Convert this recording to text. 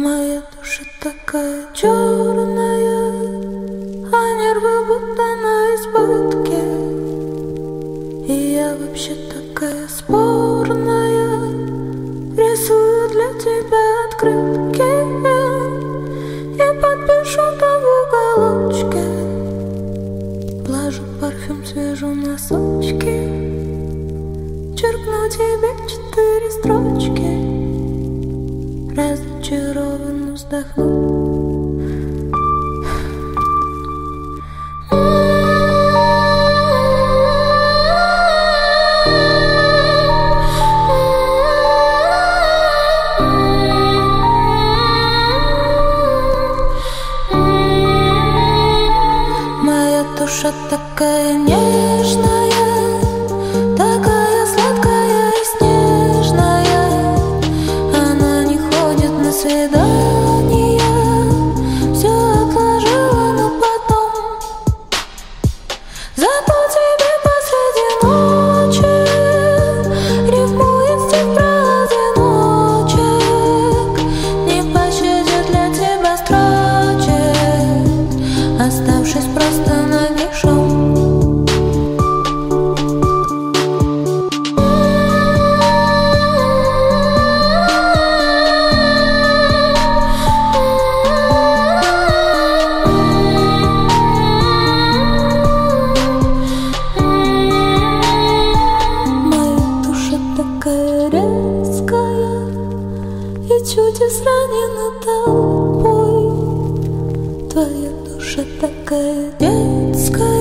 Моя душа такая черная, а нервы будто на избытке. И я вообще такая спорная, рисую для тебя открытки и подпишу там в уголочке. Глажу парфюм, свяжу носочки, черкну тебе 4 строчки. Разочарованно вздохну. Моя душа такая нежная, такая сладкая и снежная. Она не ходит на свидания, все отложила на потом. Зато тебе посреди ночи рифмует стих про одиночек, не пощадит для тебя строчек, оставшись просто нагишом. И чудес ранена толпой. Твоя душа такая детская.